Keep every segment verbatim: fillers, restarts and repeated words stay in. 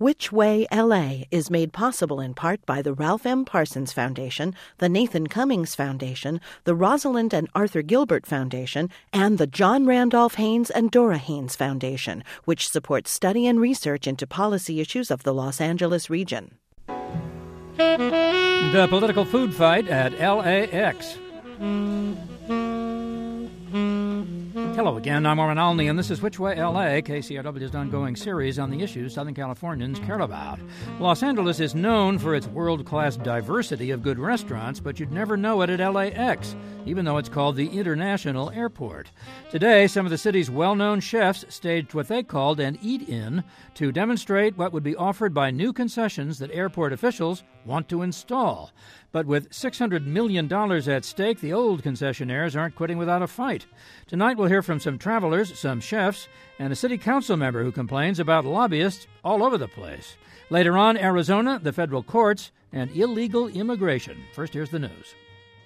Which Way L A is made possible in part by the Ralph M. Parsons Foundation, the Nathan Cummings Foundation, the Rosalind and Arthur Gilbert Foundation, and the John Randolph Haynes and Dora Haynes Foundation, which supports study and research into policy issues of the Los Angeles region. The political food fight at L A X. Hello again, I'm Warren Alney, and this is Which Way L A, K C R W's ongoing series on the issues Southern Californians care about. Los Angeles is known for its world-class diversity of good restaurants, but you'd never know it at L A X, even though it's called the International Airport. Today, some of the city's well-known chefs staged what they called an eat-in to demonstrate what would be offered by new concessions that airport officials want to install. But with six hundred million dollars at stake, the old concessionaires aren't quitting without a fight. Tonight we'll hear from some travelers, some chefs, and a city council member who complains about lobbyists all over the place. Later on, Arizona, the federal courts, and illegal immigration. First, here's the news.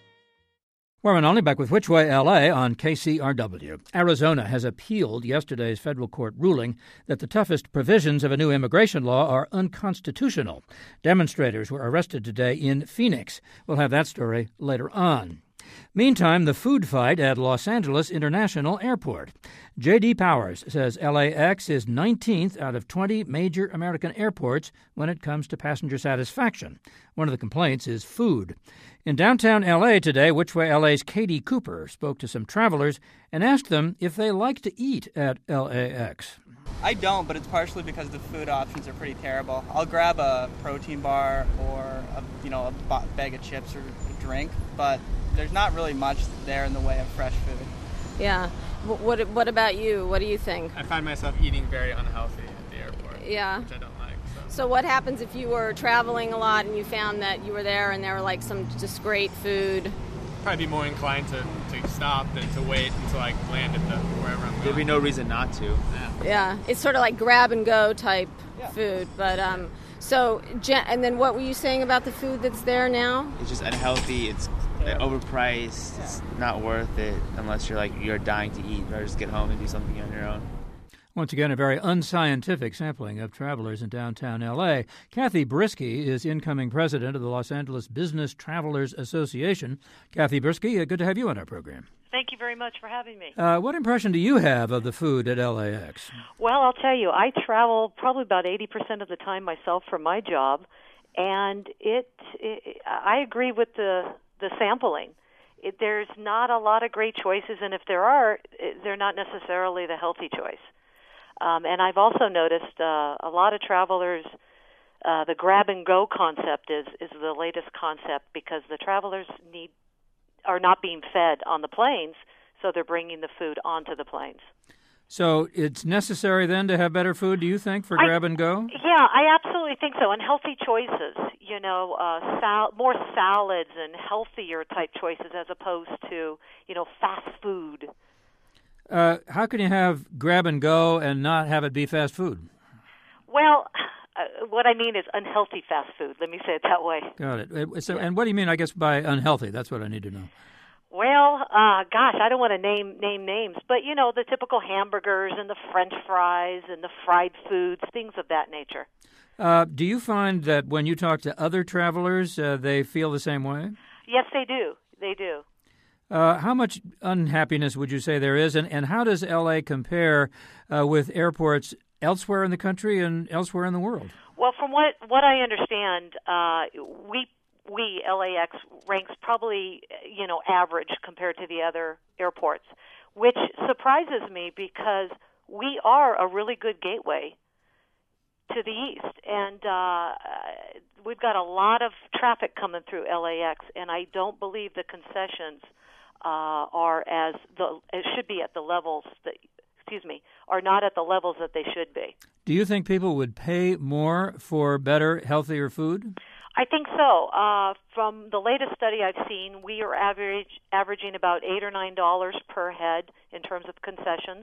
Warren Only back with Which Way L A on K C R W. Arizona has appealed yesterday's federal court ruling that the toughest provisions of a new immigration law are unconstitutional. Demonstrators were arrested today in Phoenix. We'll have that story later on. Meantime, the food fight at Los Angeles International Airport. J D. Powers says L A X is nineteenth out of twenty major American airports when it comes to passenger satisfaction. One of the complaints is food. In downtown L A today, Which Way L A's Katie Cooper spoke to some travelers and asked them if they like to eat at L A X. I don't, but it's partially because the food options are pretty terrible. I'll grab a protein bar or a, you know, a bag of chips or a drink, but there's not really much there in the way of fresh food. Yeah. What What about you? What do you think? I find myself eating very unhealthy at the airport, yeah. which I don't like. So. so what happens if you were traveling a lot and you found that you were there and there were like some just great food? Probably be more inclined to, to stop than to wait until I land at the wherever I'm going. There'd be no reason not to. Yeah, yeah it's sort of like grab and go type yeah. food. But um, so and then what were you saying about the food that's there now? It's just unhealthy. It's overpriced. It's not worth it unless you're like you're dying to eat, or just get home and do something on your own. Once again, a very unscientific sampling of travelers in downtown L A. Kathy Brisky is incoming president of the Los Angeles Business Travelers Association. Kathy Brisky, good to have you on our program. Thank you very much for having me. Uh, what impression do you have of the food at L A X? Well, I'll tell you, I travel probably about eighty percent of the time myself for my job, and it, it I agree with the the sampling. It, there's not a lot of great choices, and if there are, it, they're not necessarily the healthy choice. Um, and I've also noticed uh, a lot of travelers, uh, the grab-and-go concept is, is the latest concept because the travelers need are not being fed on the planes, so they're bringing the food onto the planes. So it's necessary then to have better food, do you think, for grab and go? Yeah, I absolutely think so. And healthy choices, you know, uh, sal- more salads and healthier type choices as opposed to, you know, fast food. Uh, how can you have grab and go and not have it be fast food? Well, uh, what I mean is unhealthy fast food. Let me say it that way. Got it. So, and what do you mean, I guess, by unhealthy? That's what I need to know. Well, uh, gosh, I don't want to name name names, but, you know, the typical hamburgers and the French fries and the fried foods, things of that nature. Uh, do you find that when you talk to other travelers, uh, they feel the same way? Yes, they do. They do. Uh, how much unhappiness would you say there is, and, and how does L A compare uh, with airports elsewhere in the country and elsewhere in the world? Well, from what, what I understand, uh, we we L A X ranks probably, you know, average compared to the other airports, which surprises me because we are a really good gateway to the east, and uh, we've got a lot of traffic coming through L A X, and I don't believe the concessions uh, are as the it should be at the levels that. Excuse me, are not at the levels that they should be. Do you think people would pay more for better, healthier food? I think so. Uh, from the latest study I've seen, we are average, averaging about eight or nine dollars per head in terms of concessions,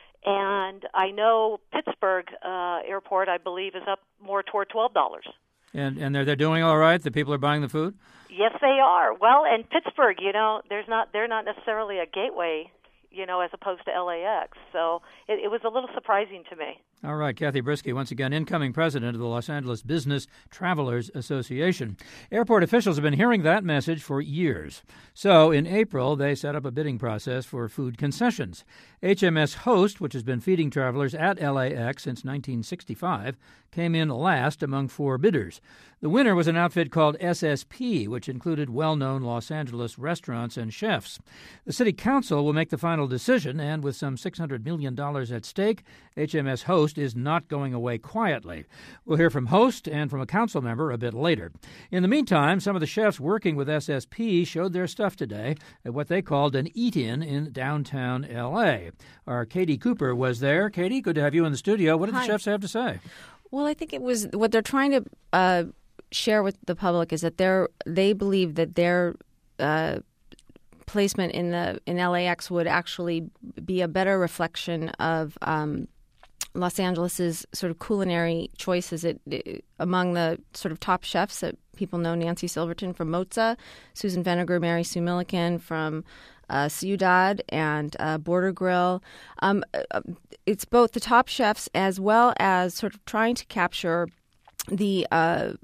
and I know Pittsburgh uh, Airport, I believe, is up more toward twelve dollars. And and they're they're doing all right. The people are buying the food. Yes, they are. Well, and Pittsburgh, you know, there's not they're not necessarily a gateway, you know, as opposed to L A X. So it, it was a little surprising to me. All right, Kathy Brisky, once again, incoming president of the Los Angeles Business Travelers Association. Airport officials have been hearing that message for years. So in April, they set up a bidding process for food concessions. H M S Host, which has been feeding travelers at L A X since nineteen sixty-five, came in last among four bidders. The winner was an outfit called S S P, which included well-known Los Angeles restaurants and chefs. The city council will make the final decision, and with some six hundred million dollars at stake, H M S Host is not going away quietly. We'll hear from Host and from a council member a bit later. In the meantime, some of the chefs working with S S P showed their stuff today at what they called an eat-in in downtown L A. Our Katie Cooper was there. Katie, good to have you in the studio. What did Hi. the chefs have to say? Well, I think it was what they're trying to uh, share with the public is that they're they believe that their uh, placement in the in L A X would actually be a better reflection of um, Los Angeles's sort of culinary choices. It, it, among the sort of top chefs that people know, Nancy Silverton from Mozza, Susan Vinegar, Mary Sue Milliken from Uh, Ciudad and uh, Border Grill. Um, it's both the top chefs as well as sort of trying to capture the uh,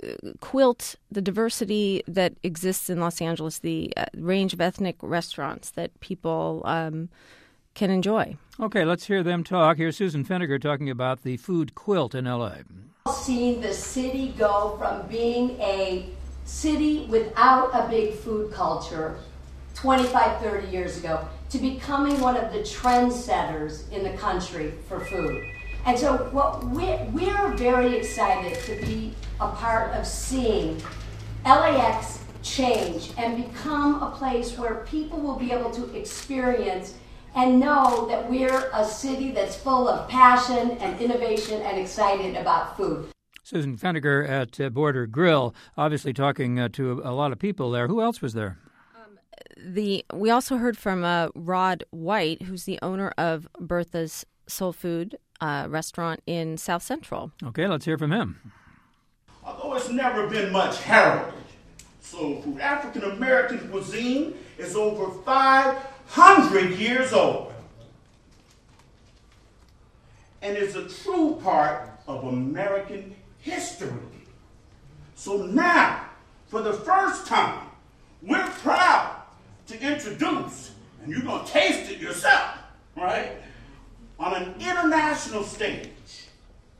quilt, the diversity that exists in Los Angeles, the uh, range of ethnic restaurants that people um, can enjoy. Okay, let's hear them talk. Here's Susan Vinegar talking about the food quilt in L A. Seeing the city go from being a city without a big food culture twenty-five, thirty years ago to becoming one of the trendsetters in the country for food. And so what we're, we're very excited to be a part of seeing L A X change and become a place where people will be able to experience and know that we're a city that's full of passion and innovation and excited about food. Susan Vinegar at uh, Border Grill, obviously talking uh, to a, a lot of people there. Who else was there? The we also heard from uh, Rod White, who's the owner of Bertha's Soul Food uh, restaurant in South Central. Okay, let's hear from him. Although it's never been much heralded, soul food, African American cuisine is over five hundred years old and is a true part of American history. So now, for the first time, we're proud to introduce, and you're going to taste it yourself, right, on an international stage,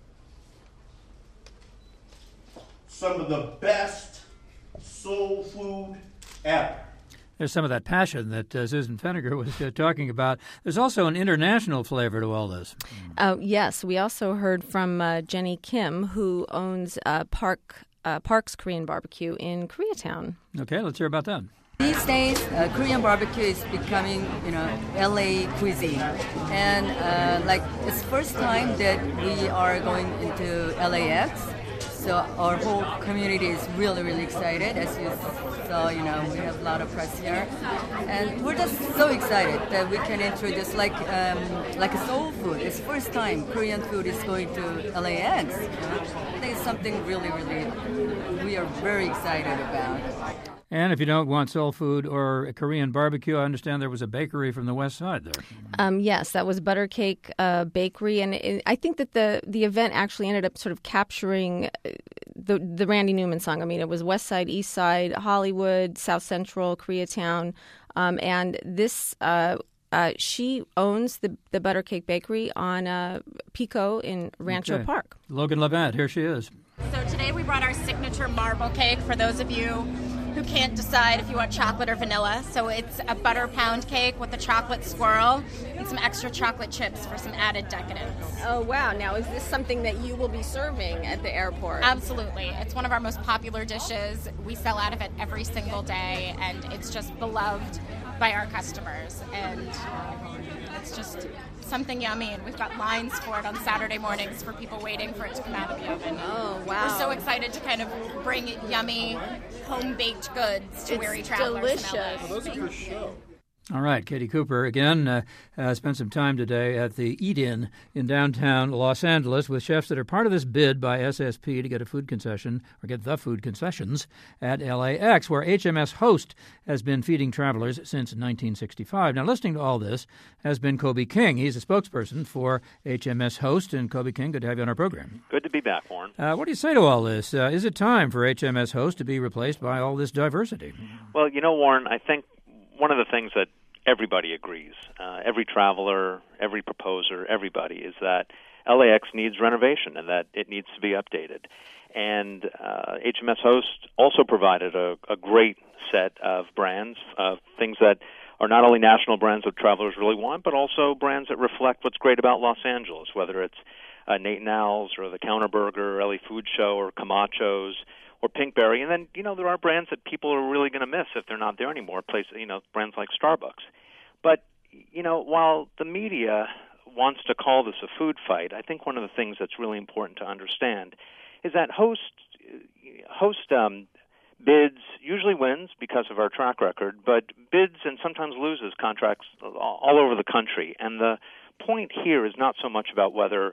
some of the best soul food ever. There's some of that passion that uh, Susan Vinegar was uh, talking about. There's also an international flavor to all this. Uh, yes, we also heard from uh, Jenny Kim, who owns uh, Park uh, Park's Korean Barbecue in Koreatown. Okay, let's hear about that. These days, uh, Korean barbecue is becoming, you know, L A cuisine, and uh, like it's first time that we are going into L A X. So our whole community is really, really excited. As you saw, you know, we have a lot of press here, and we're just so excited that we can introduce like um, like a soul food. It's first time Korean food is going to L A X. You know? I think it's something really, really we are very excited about. And if you don't want soul food or a Korean barbecue, I understand there was a bakery from the west side there. Um, yes, that was Buttercake uh, Bakery, and it, I think that the the event actually ended up sort of capturing the the Randy Newman song. I mean, it was West Side, East Side, Hollywood, South Central, Koreatown, um, and this. Uh, Uh, she owns the the Buttercake Bakery on uh, Pico in Rancho Okay. Park. Logan Levant, here she is. So today we brought our signature marble cake for those of you who can't decide if you want chocolate or vanilla. So it's a butter pound cake with a chocolate swirl and some extra chocolate chips for some added decadence. Oh, wow. Now, is this something that you will be serving at the airport? Absolutely. It's one of our most popular dishes. We sell out of it every single day, and it's just beloved by our customers. And it's just something yummy, and we've got lines for it on Saturday mornings for people waiting for it to come out of the oven. Oh, wow. We're so excited to kind of bring yummy, home-baked goods to It's weary travelers delicious. in L A. Well, those are for show. All right, Katie Cooper again uh, uh, spent some time today at the Eat-In in downtown Los Angeles with chefs that are part of this bid by S S P to get a food concession or get the food concessions at L A X, where H M S Host has been feeding travelers since nineteen sixty-five. Now, listening to all this has been Kobe King. He's a spokesperson for H M S Host. And Kobe King, good to have you on our program. Good to be back, Warren. Uh, what do you say to all this? Uh, is it time for H M S Host to be replaced by all this diversity? Well, you know, Warren, I think one of the things that everybody agrees, uh, every traveler, every proposer, everybody, is that L A X needs renovation and that it needs to be updated. And uh, H M S Host also provided a, a great set of brands, uh, things that are not only national brands that travelers really want, but also brands that reflect what's great about Los Angeles, whether it's uh, Nate and Al's or the Counter Burger, or L A Food Show, or Camacho's, or Pinkberry. And then, you know, there are brands that people are really going to miss if they're not there anymore, places, you know, brands like Starbucks. But, you know, while the media wants to call this a food fight, I think one of the things that's really important to understand is that Host Host um, bids usually wins because of our track record, but bids and sometimes loses contracts all over the country. And the point here is not so much about whether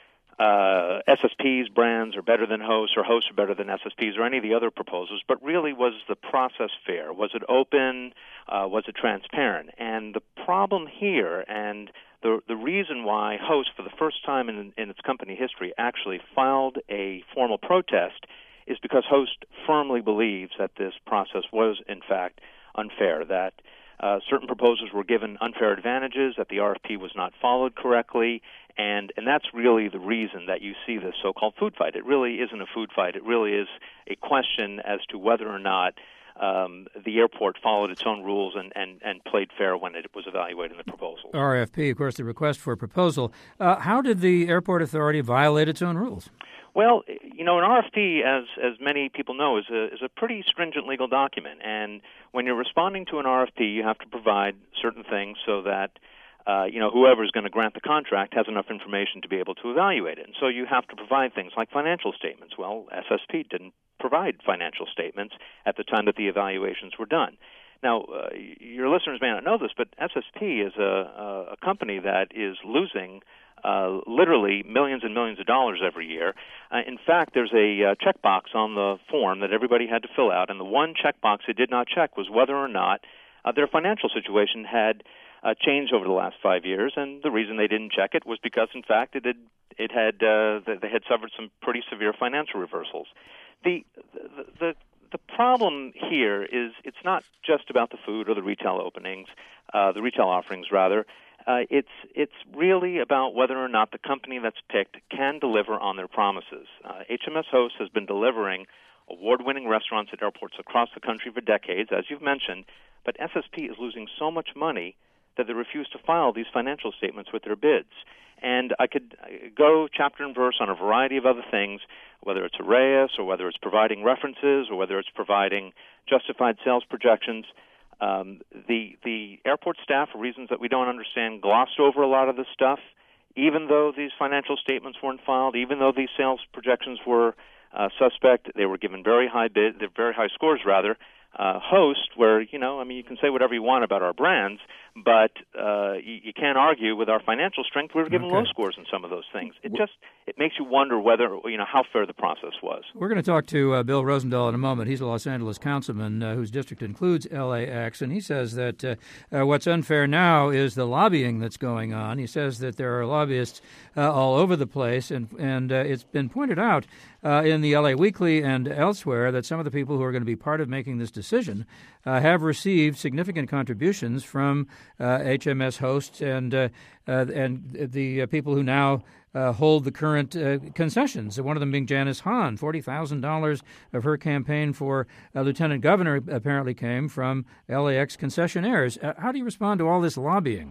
Uh, S S P's brands are better than Host or Hosts are better than S S P's or any of the other proposals, but really, was the process fair? Was it open? Uh, was it transparent? And the problem here, and the the reason why Host, for the first time in, in its company history, actually filed a formal protest, is because Host firmly believes that this process was, in fact, unfair, that Uh, certain proposals were given unfair advantages, that the R F P was not followed correctly, and, and that's really the reason that you see this so-called food fight. It really isn't a food fight. It really is a question as to whether or not um, the airport followed its own rules and, and, and played fair when it was evaluating the proposal. R F P, of course, the request for a proposal. Uh, how did the airport authority violate its own rules? Well, you know, an R F P, as as many people know, is a is a pretty stringent legal document. And when you're responding to an R F P, you have to provide certain things so that uh, you know whoever is going to grant the contract has enough information to be able to evaluate it. And so you have to provide things like financial statements. Well, S S P didn't provide financial statements at the time that the evaluations were done. Now, uh, your listeners may not know this, but S S P is a, a company that is losing Uh, literally millions and millions of dollars every year. Uh, in fact, there's a uh, checkbox on the form that everybody had to fill out, and the one checkbox they did not check was whether or not uh, their financial situation had uh, changed over the last five years. And the reason they didn't check it was because, in fact, it had it had uh, they had suffered some pretty severe financial reversals. The the, the The problem here is it's not just about the food or the retail openings, uh, the retail offerings, rather. Uh, it's it's really about whether or not the company that's picked can deliver on their promises. Uh, H M S Host has been delivering award-winning restaurants at airports across the country for decades, as you've mentioned, but S S P is losing so much money that they refuse to file these financial statements with their bids. And I could go chapter and verse on a variety of other things, whether it's Arrayas or whether it's providing references or whether it's providing justified sales projections. Um, the the airport staff, for reasons that we don't understand, glossed over a lot of this stuff, even though these financial statements weren't filed, even though these sales projections were uh, suspect. They were given very high bid, very high scores, rather. Uh, Host, where, you know, I mean, you can say whatever you want about our brands, but uh, you, you can't argue with our financial strength. We were given Okay. low scores in some of those things. It just it makes you wonder whether, you know, how fair the process was. We're going to talk to uh, Bill Rosendahl in a moment. He's a Los Angeles councilman uh, whose district includes L A X, and he says that uh, uh, what's unfair now is the lobbying that's going on. He says that there are lobbyists uh, all over the place, and, and uh, it's been pointed out uh, in the L A Weekly and elsewhere that some of the people who are going to be part of making this decision uh, have received significant contributions from uh, H M S Hosts and, uh, uh, and the uh, people who now Uh, hold the current uh, concessions, one of them being Janice Hahn. forty thousand dollars of her campaign for uh, lieutenant governor apparently came from L A X concessionaires. Uh, how do you respond to all this lobbying?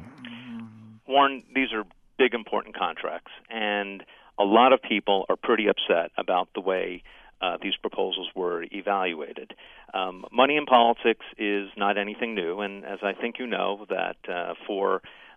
Warren, these are big, important contracts, and a lot of people are pretty upset about the way uh, these proposals were evaluated. Um, money in politics is not anything new, and as I think you know, that uh, for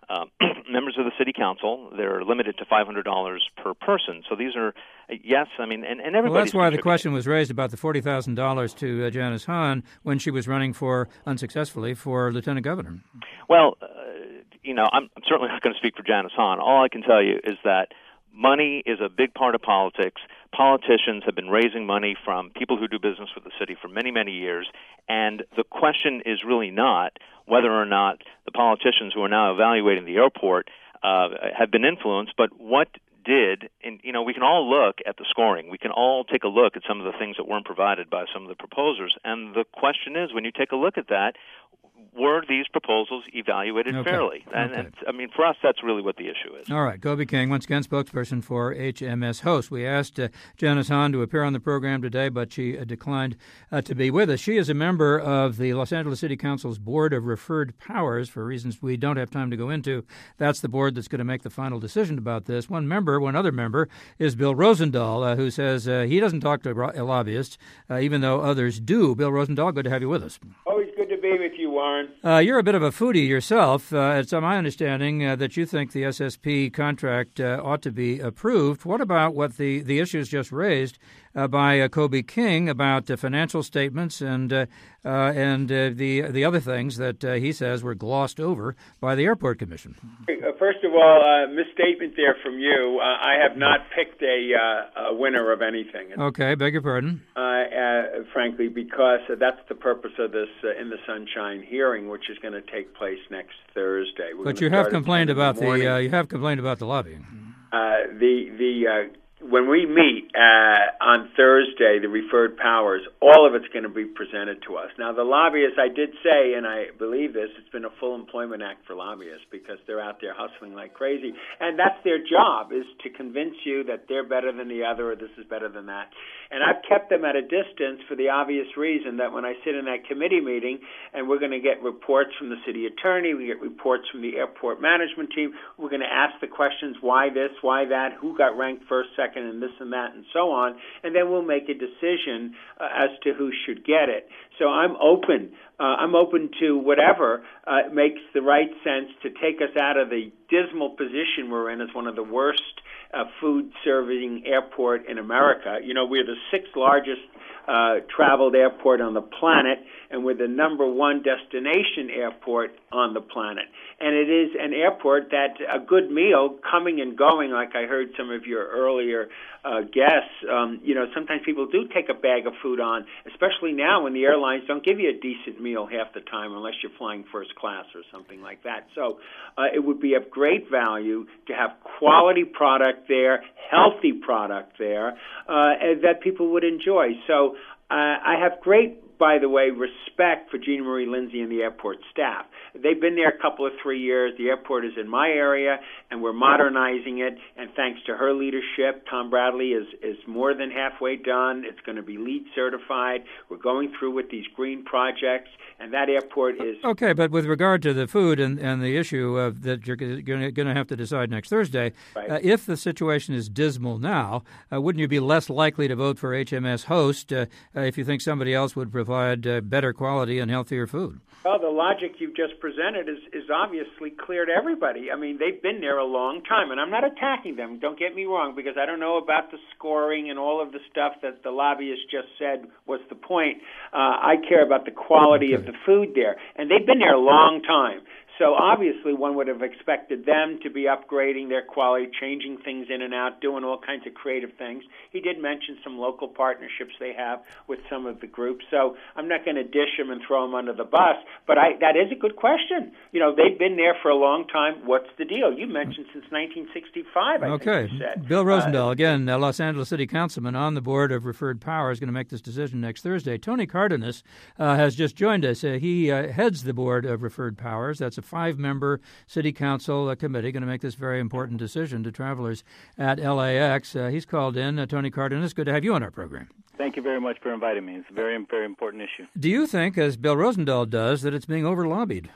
uh, members of the city council. They're limited to five hundred dollars per person. So these are, yes, I mean, and, and everybody. Well, that's why the question was raised about the forty thousand dollars to uh, Janice Hahn when she was running for, unsuccessfully, for lieutenant governor. Well, uh, you know, I'm, I'm certainly not going to speak for Janice Hahn. All I can tell you is that money is a big part of politics. Politicians have been raising money from people who do business with the city for many, many years, and the question is really not whether or not the politicians who are now evaluating the airport uh, have been influenced, but what did, and you know, we can all look at the scoring. We can all take a look at some of the things that weren't provided by some of the proposers, and the question is, when you take a look at that, were these proposals evaluated okay. fairly? And, okay. and I mean, for us, that's really what the issue is. All right. Kobe King, once again, spokesperson for H M S Host. We asked uh, Janice Hahn to appear on the program today, but she uh, declined uh, to be with us. She is a member of the Los Angeles City Council's Board of Referred Powers for reasons we don't have time to go into. That's the board that's going to make the final decision about this. One member, one other member, is Bill Rosendahl, uh, who says uh, he doesn't talk to lobbyists, uh, even though others do. Bill Rosendahl, good to have you with us. Always good to be with you, Warren. Uh, you're a bit of a foodie yourself. Uh, it's my understanding uh, that you think the S S P contract uh, ought to be approved. What about what the, the issues just raised uh, by uh, Kobe King about uh, financial statements and uh, uh, and uh, the the other things that uh, he says were glossed over by the Airport Commission? First of all, uh, misstatement there from you. Uh, I have not picked a, uh, a winner of anything. Okay, beg your pardon. Uh, uh, frankly, because uh, that's the purpose of this uh, In the Sunshine hearing, which is going to take place next Thursday. We're but you have complained about the, the uh, you have complained about the lobbying. Uh, the the uh, when we meet uh, on Thursday, the referred powers, all of it's going to be presented to us. Now, the lobbyists, I did say, and I believe this, it's been a full employment act for lobbyists because they're out there hustling like crazy. And that's their job, is to convince you that they're better than the other or this is better than that. And I've kept them at a distance for the obvious reason that when I sit in that committee meeting and we're going to get reports from the city attorney, we get reports from the airport management team, we're going to ask the questions, why this, why that, who got ranked first, second, and this and that, and so on, and then we'll make a decision uh, as to who should get it. So I'm open. Uh, I'm open to whatever uh, makes the right sense to take us out of the dismal position we're in as one of the worst uh, food-serving airport in America. You know, we're the sixth largest uh, traveled airport on the planet, and we're the number one destination airport on the planet. And it is an airport that a good meal coming and going, like I heard some of your earlier uh, guests, um, you know, sometimes people do take a bag of food on, especially now when the airlines don't give you a decent meal half the time unless you're flying first class or something like that. So uh, it would be of great value to have quality product there, healthy product there, uh, that people would enjoy. So uh, I have great, by the way, respect for Jeanna Marie Lindsay and the airport staff. They've been there a couple of three years. The airport is in my area, and we're modernizing it. And thanks to her leadership, Tom Bradley is, is more than halfway done. It's going to be LEED certified. We're going through with these green projects, and that airport is... Okay, but with regard to the food and, and the issue of that you're going to have to decide next Thursday, right. uh, if the situation is dismal now, uh, wouldn't you be less likely to vote for H M S Host uh, uh, if you think somebody else would provide uh, better quality and healthier food? Well, the logic you've just presented is, is obviously clear to everybody. I mean, they've been there a long time, and I'm not attacking them, don't get me wrong, because I don't know about the scoring and all of the stuff that the lobbyists just said was the point. Uh, I care about the quality of the food there, and they've been there a long time. So obviously one would have expected them to be upgrading their quality, changing things in and out, doing all kinds of creative things. He did mention some local partnerships they have with some of the groups. So I'm not going to dish them and throw them under the bus, but I, that is a good question. You know, they've been there for a long time. What's the deal? You mentioned since nineteen sixty-five, I okay. think you said. Bill Rosendahl, uh, again, uh, Los Angeles City Councilman on the Board of Referred Power, is going to make this decision next Thursday. Tony Cardenas uh, has just joined us. Uh, he uh, heads the Board of Referred Powers. That's a five-member city council uh, committee going to make this very important decision to travelers at L A X. Uh, he's called in. Uh, Tony Cardenas, good to have you on our program. Thank you very much for inviting me. It's a very, very important issue. Do you think, as Bill Rosendahl does, that it's being over-lobbied?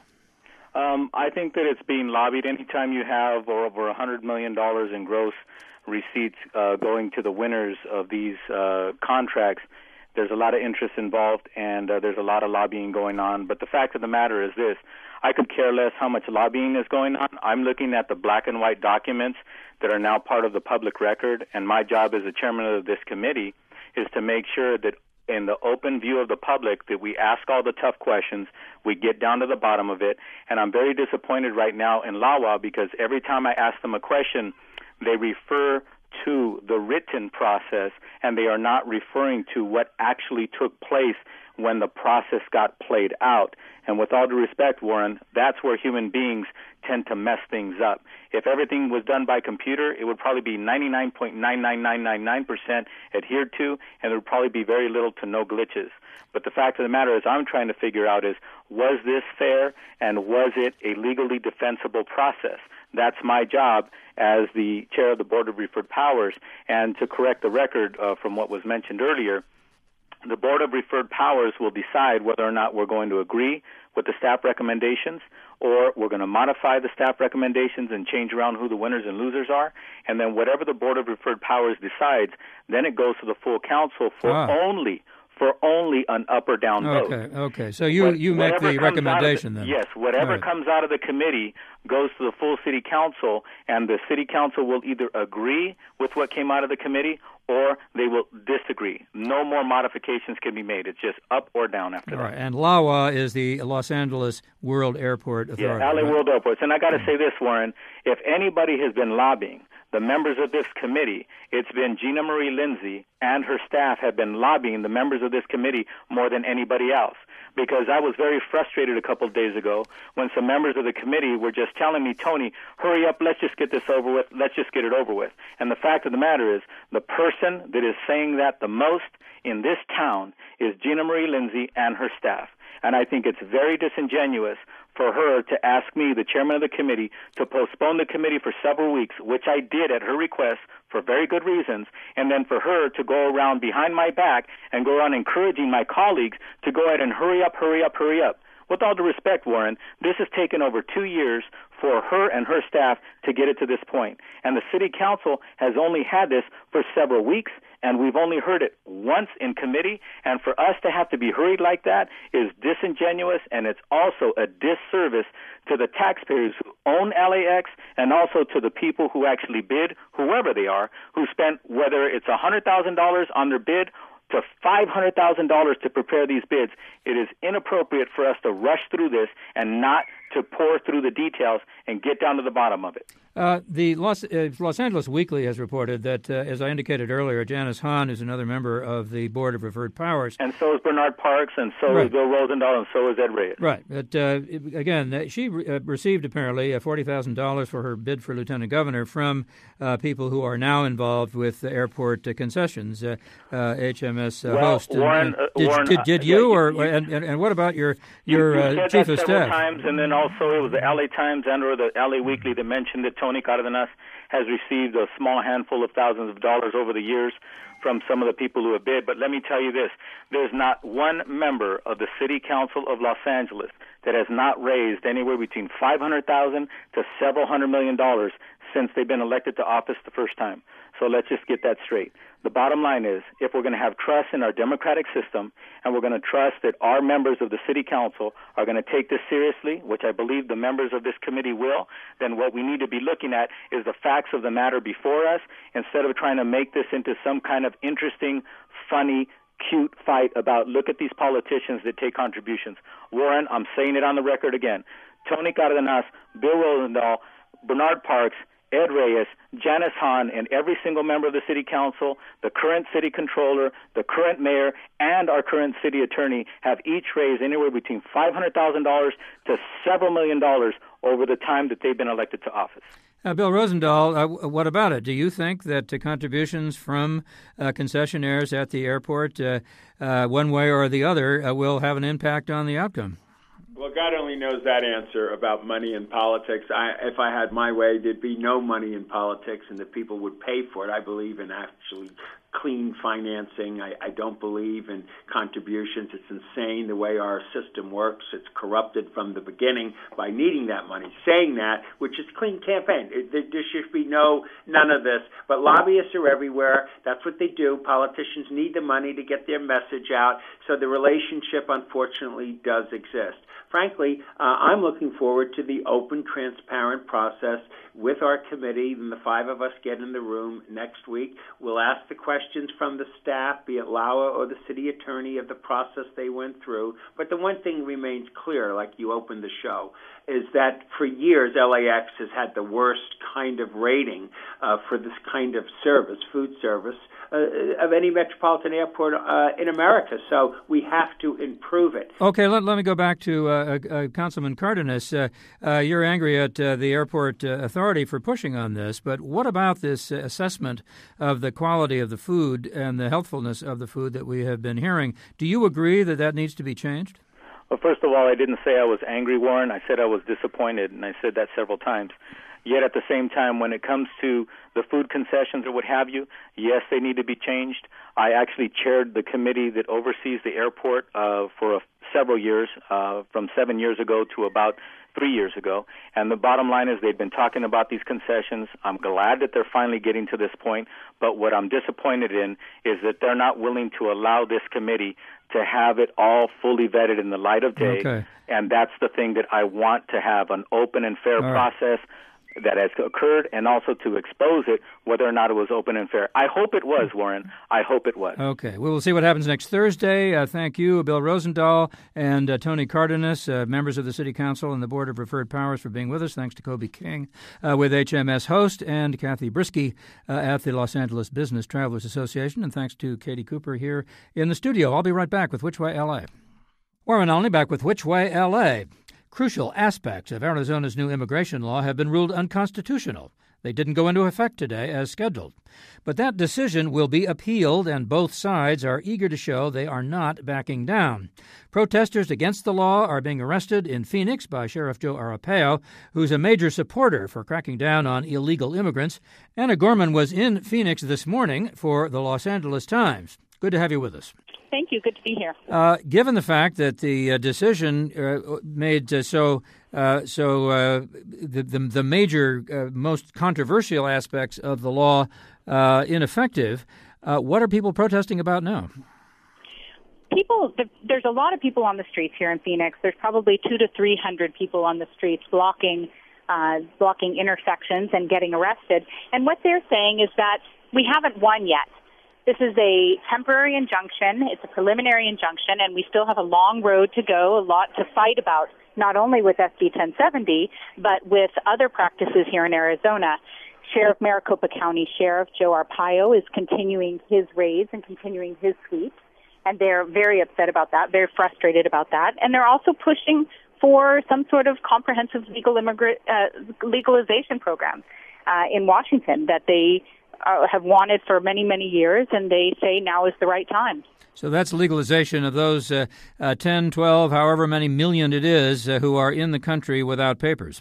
Um, I think that it's being lobbied. Anytime you have over one hundred million dollars in gross receipts uh, going to the winners of these uh, contracts, There's a lot of interest involved, and uh, there's a lot of lobbying going on. But the fact of the matter is this. I could care less how much lobbying is going on. I'm looking at the black and white documents that are now part of the public record, and my job as the chairman of this committee is to make sure that in the open view of the public that we ask all the tough questions, we get down to the bottom of it. And I'm very disappointed right now in LAWA because every time I ask them a question, they refer to the written process, and they are not referring to what actually took place when the process got played out. And with all due respect, Warren, that's where human beings tend to mess things up. If everything was done by computer, it would probably be ninety-nine point nine nine nine nine nine percent adhered to, and there would probably be very little to no glitches. But the fact of the matter is I'm trying to figure out is, was this fair, and was it a legally defensible process? That's my job as the chair of the Board of Referred Powers. And to correct the record uh, from what was mentioned earlier, the Board of Referred Powers will decide whether or not we're going to agree with the staff recommendations or we're going to modify the staff recommendations and change around who the winners and losers are. And then whatever the Board of Referred Powers decides, then it goes to the full council for ah. only for only an up or down vote. Okay, okay. So you, you make the recommendation the, then? Yes, whatever right. comes out of the committee goes to the full city council, and the city council will either agree with what came out of the committee or they will disagree. No more modifications can be made. It's just up or down after All that. Right. And LAWA is the Los Angeles World Airport Authority. Yeah, L A right? World Airports. And I got to say this, Warren, if anybody has been lobbying, the members of this committee, it's been Gina Marie Lindsay and her staff have been lobbying the members of this committee more than anybody else. Because I was very frustrated a couple of days ago when some members of the committee were just telling me, Tony, hurry up, let's just get this over with, let's just get it over with. And the fact of the matter is, the person that is saying that the most in this town is Gina Marie Lindsay and her staff. And I think it's very disingenuous for her to ask me, the chairman of the committee, to postpone the committee for several weeks, which I did at her request for very good reasons, and then for her to go around behind my back and go around encouraging my colleagues to go ahead and hurry up, hurry up, hurry up. With all due respect, Warren, this has taken over two years for her and her staff to get it to this point. And the city council has only had this for several weeks, and we've only heard it once in committee. And for us to have to be hurried like that is disingenuous, and it's also a disservice to the taxpayers who own L A X and also to the people who actually bid, whoever they are, who spent, whether it's one hundred thousand dollars on their bid to five hundred thousand dollars to prepare these bids. It is inappropriate for us to rush through this and not to pour through the details and get down to the bottom of it. Uh, the Los, uh, Los Angeles Weekly has reported that, uh, as I indicated earlier, Janice Hahn is another member of the Board of Referred Powers. And so is Bernard Parks, and so right. is Bill Rosendahl, and so is Ed Reyes. Right. But, uh, again, she re- uh, received apparently forty thousand dollars for her bid for lieutenant governor from uh, people who are now involved with the airport uh, concessions, uh, uh, H M S uh, well, host. Warren, and, uh, did, Warren, did, did uh, you, yeah, or you, and, and, and what about your, your you, you uh, said chief that of several staff? times, and then also it was the L A Times and or the L A Weekly that mentioned that Tony Cardenas has received a small handful of thousands of dollars over the years from some of the people who have bid. But let me tell you this, there's not one member of the City Council of Los Angeles that has not raised anywhere between five hundred thousand dollars to several hundred million dollars since they've been elected to office the first time. So let's just get that straight. The bottom line is, if we're going to have trust in our democratic system and we're going to trust that our members of the city council are going to take this seriously, which I believe the members of this committee will, then what we need to be looking at is the facts of the matter before us instead of trying to make this into some kind of interesting, funny, cute fight about look at these politicians that take contributions. Warren, I'm saying it on the record again. Tony Cardenas, Bill Rosendahl, Bernard Parks, Ed Reyes, Janice Hahn, and every single member of the city council, the current city controller, the current mayor, and our current city attorney have each raised anywhere between five hundred thousand dollars to several million dollars over the time that they've been elected to office. Uh, Bill Rosendahl, uh, what about it? Do you think that uh, contributions from uh, concessionaires at the airport, uh, uh, one way or the other, uh, will have an impact on the outcome? Well, God only knows that answer about money in politics. I, if I had my way, there'd be no money in politics, and the people would pay for it. I believe in actually clean financing. I, I don't believe in contributions. It's insane the way our system works. It's corrupted from the beginning by needing that money. Saying that, which is clean campaign. It, there, there should be no none of this. But lobbyists are everywhere. That's what they do. Politicians need the money to get their message out. So the relationship, unfortunately, does exist. Frankly, uh, I'm looking forward to the open, transparent process with our committee, and the five of us get in the room next week. We'll ask the questions from the staff, be it Lauer or the city attorney, of the process they went through. But the one thing remains clear, like you opened the show, is that for years L A X has had the worst kind of rating uh, for this kind of service, food service, uh, of any metropolitan airport uh, in America. So we have to improve it. Okay, let, let me go back to uh, uh, Councilman Cardenas. Uh, uh, you're angry at uh, the airport uh, authority for pushing on this, but what about this uh, assessment of the quality of the food and the healthfulness of the food that we have been hearing? Do you agree that that needs to be changed? Well, first of all, I didn't say I was angry, Warren. I said I was disappointed, and I said that several times. Yet at the same time, when it comes to the food concessions or what have you, yes, they need to be changed. I actually chaired the committee that oversees the airport uh, for a, several years, uh, from seven years ago to about three years ago. And the bottom line is they've been talking about these concessions. I'm glad that they're finally getting to this point. But what I'm disappointed in is that they're not willing to allow this committee to have it all fully vetted in the light of day. Okay. And that's the thing that I want to have, an open and fair all right. process that has occurred, and also to expose it, whether or not it was open and fair. I hope it was, Warren. I hope it was. Okay. We will see what happens next Thursday. Uh, thank you, Bill Rosendahl and uh, Tony Cardenas, uh, members of the City Council and the Board of Referred Powers, for being with us. Thanks to Kobe King uh, with H M S Host, and Kathy Brisky uh, at the Los Angeles Business Travelers Association. And thanks to Katie Cooper here in the studio. I'll be right back with Which Way L A. Warren Olney back with Which Way L A. Crucial aspects of Arizona's new immigration law have been ruled unconstitutional. They didn't go into effect today as scheduled. But that decision will be appealed, and both sides are eager to show they are not backing down. Protesters against the law are being arrested in Phoenix by Sheriff Joe Arpaio, who's a major supporter for cracking down on illegal immigrants. Anna Gorman was in Phoenix this morning for the Los Angeles Times. Good to have you with us. Thank you. Good to be here. Uh, given the fact that the uh, decision uh, made uh, so uh, so uh, the, the the major uh, most controversial aspects of the law uh, ineffective, uh, what are people protesting about now? People, there's a lot of people on the streets here in Phoenix. There's probably two to three hundred people on the streets blocking uh, blocking intersections and getting arrested. And what they're saying is that we haven't won yet. This is a temporary injunction. It's a preliminary injunction, and we still have a long road to go, a lot to fight about, not only with S B ten seventy, but with other practices here in Arizona. Sheriff Maricopa County Sheriff Joe Arpaio is continuing his raids and continuing his sweep, and they're very upset about that, very frustrated about that. And they're also pushing for some sort of comprehensive legal immigrant uh, legalization program uh, in Washington that they Uh, have wanted for many, many years, and they say now is the right time. So that's legalization of those uh, uh, ten, twelve, however many million it is, uh, who are in the country without papers.